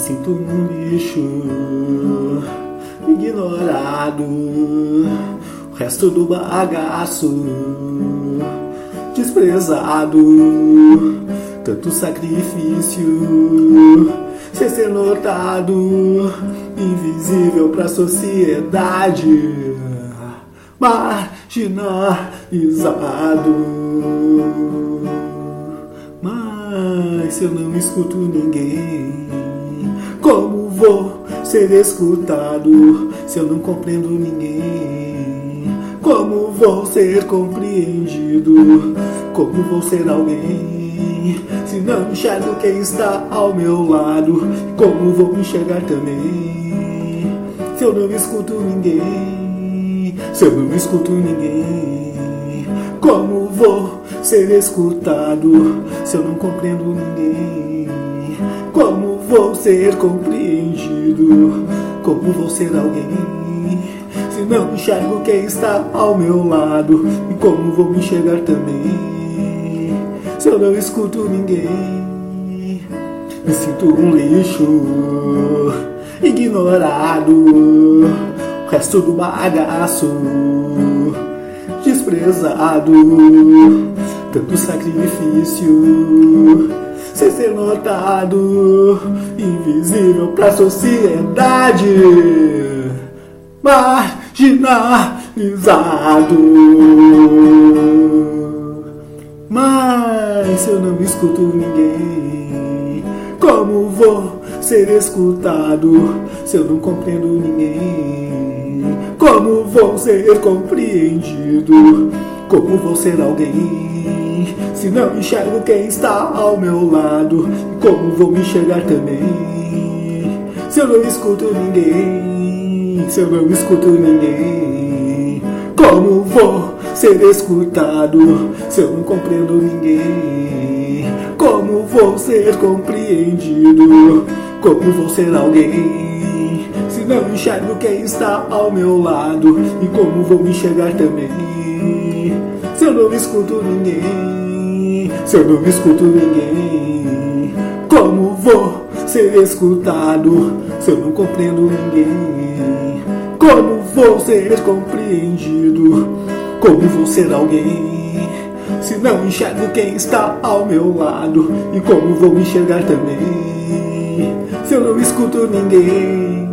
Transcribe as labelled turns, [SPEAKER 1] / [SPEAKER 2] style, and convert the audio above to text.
[SPEAKER 1] sinto um lixo, ignorado, o resto do bagaço, desprezado, tanto sacrifício, sem ser notado, invisível pra sociedade, marginalizado. Mas eu não escuto ninguém. Como vou ser escutado se eu não compreendo ninguém? Como vou ser compreendido? Como vou ser alguém se não enxergo quem está ao meu lado? Como vou me enxergar também se eu não escuto ninguém? Se eu não escuto ninguém, como vou ser escutado se eu não compreendo ninguém? Como vou ser compreendido? Como vou ser alguém se não enxergo quem está ao meu lado? E como vou me enxergar também se eu não escuto ninguém? Me sinto um lixo, ignorado, o resto do bagaço, desprezado, tanto sacrifício, sem ser notado, invisível pra sociedade, marginalizado. Mas eu não escuto ninguém. Como vou ser escutado se eu não compreendo ninguém? Como vou ser compreendido? Como vou ser alguém se não enxergo quem está ao meu lado? E como vou me enxergar também se eu não escuto ninguém? Se eu não escuto ninguém, como vou ser escutado se eu não compreendo ninguém? Como vou ser compreendido? Como vou ser alguém se não enxergo quem está ao meu lado? E como vou me enxergar também se eu não escuto ninguém? Se eu não escuto ninguém, como vou ser escutado se eu não compreendo ninguém? Como vou ser compreendido? Como vou ser alguém se não enxergo quem está ao meu lado? E como vou me enxergar também se eu não escuto ninguém?